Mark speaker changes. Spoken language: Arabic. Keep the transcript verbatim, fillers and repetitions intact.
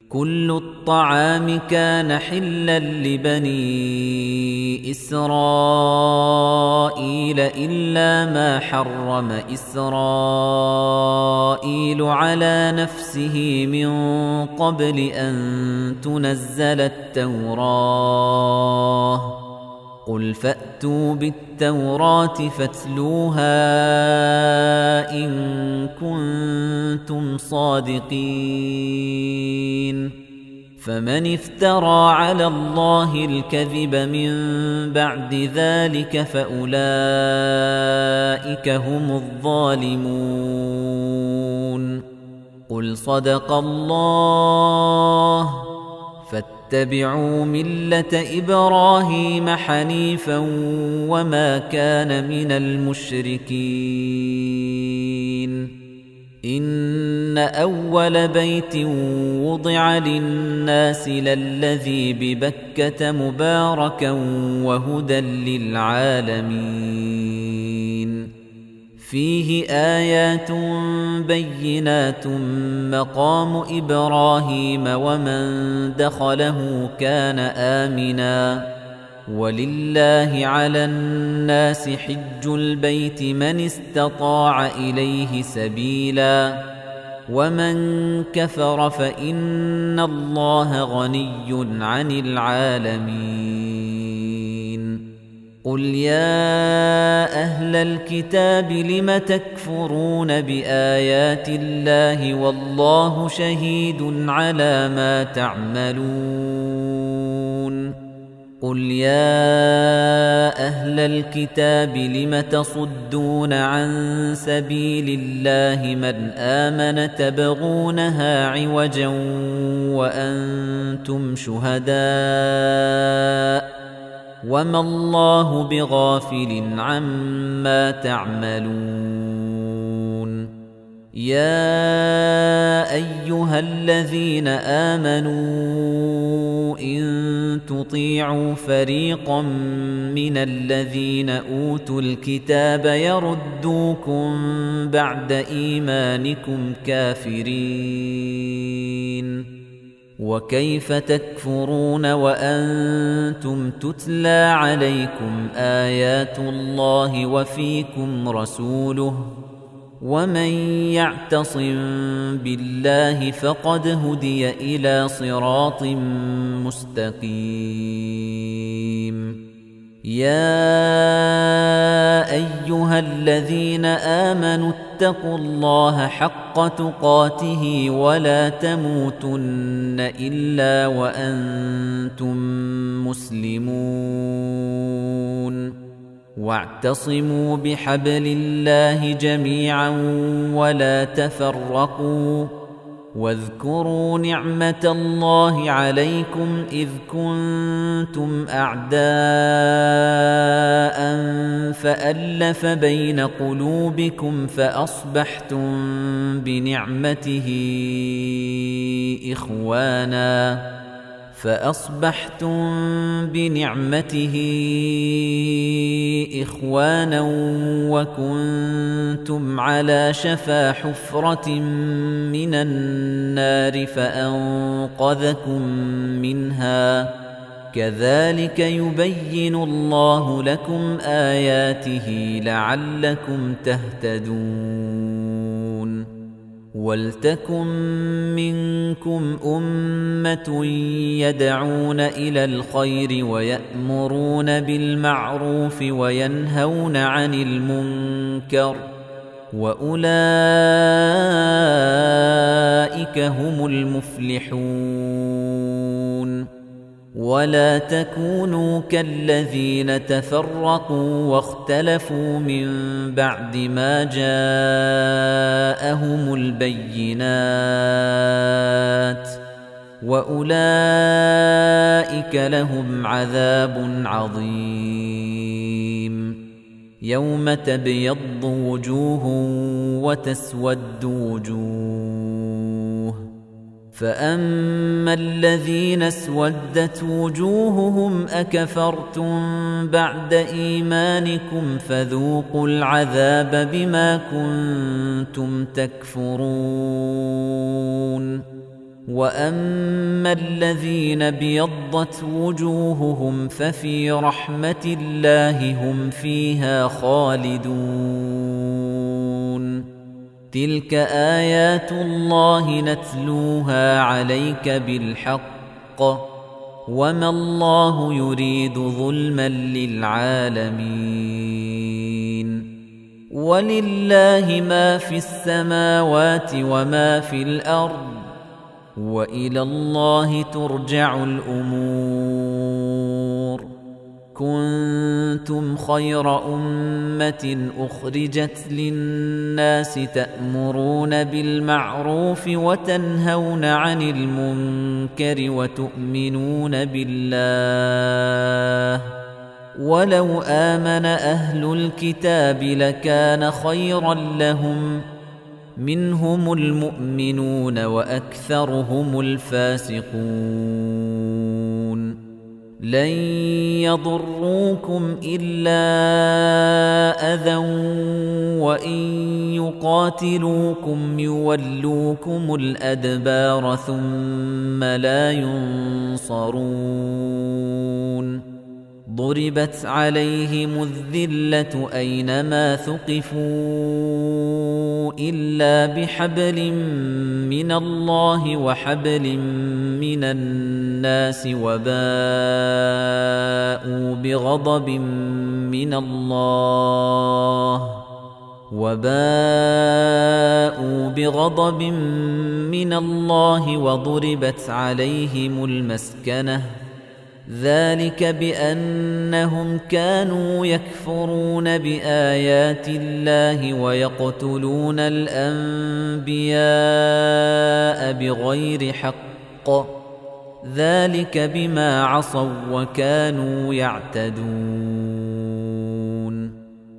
Speaker 1: كل الطعام كان حلا لبني إسرائيل إلا ما حرم إسرائيل على نفسه من قبل أن تنزل التوراة قل فأتوا بالتوراة فاتلوها إن كنتم صادقين فمن افترى على الله الكذب من بعد ذلك فأولئك هم الظالمون قل صدق الله فاتبعوا ملة إبراهيم حنيفا وما كان من المشركين إن أول بيت وضع للناس للذي ببكة مباركا وهدى للعالمين فيه آيات بينات مقام إبراهيم ومن دخله كان آمنا ولله على الناس حج البيت من استطاع إليه سبيلا ومن كفر فإن الله غني عن العالمين قل يا أهل الكتاب لم تكفرون بآيات الله والله شهيد على ما تعملون قل يا أهل الكتاب لم تصدون عن سبيل الله من آمن تبغونها عوجا وأنتم شهداء وما الله بغافل عما تعملون يا أيها الذين آمنوا إن تطيعوا فريقا من الذين أوتوا الكتاب يردوكم بعد إيمانكم كافرين وكيف تكفرون وأنتم تتلى عليكم آيات الله وفيكم رسوله ومن يعتصم بالله فقد هدي إلى صراط مستقيم يا أيها الذين آمنوا اتقوا الله حق تقاته ولا تموتن إلا وأنتم مسلمون واعتصموا بحبل الله جميعا ولا تفرقوا واذكروا نعمة الله عليكم إذ كنتم أعداء فألف بين قلوبكم فأصبحتم بنعمته إخوانا فأصبحتم بنعمته إخوانا وكنتم على شفا حفرة من النار فأنقذكم منها كذلك يبين الله لكم آياته لعلكم تهتدون ولتكن منكم أمة يدعون إلى الخير ويأمرون بالمعروف وينهون عن المنكر وأولئك هم المفلحون ولا تكونوا كالذين تفرقوا واختلفوا من بعد ما جاءهم البينات وأولئك لهم عذاب عظيم يوم تبيض وجوه وتسود وجوه فأما الذين اسودت وجوههم أكفرتم بعد إيمانكم فذوقوا العذاب بما كنتم تكفرون وأما الذين ابيضت وجوههم ففي رحمة الله هم فيها خالدون تلك آيات الله نتلوها عليك بالحق وما الله يريد ظلما للعالمين ولله ما في السماوات وما في الأرض وإلى الله ترجع الأمور كنتم خير أمة أخرجت للناس تأمرون بالمعروف وتنهون عن المنكر وتؤمنون بالله ولو آمن أهل الكتاب لكان خيرا لهم منهم المؤمنون وأكثرهم الفاسقون لن يضروكم إلا أذى وإن يقاتلوكم يولوكم الأدبار ثم لا ينصرون ضربت عليهم الذلة أينما ثقفوا إلا بحبل من الله وحبل من الناس وباءوا بغضب من الله وباءوا بغضب من الله وضربت عليهم المسكنة ذلك بأنهم كانوا يكفرون بآيات الله ويقتلون الأنبياء بغير حق ذلك بما عصوا وكانوا يعتدون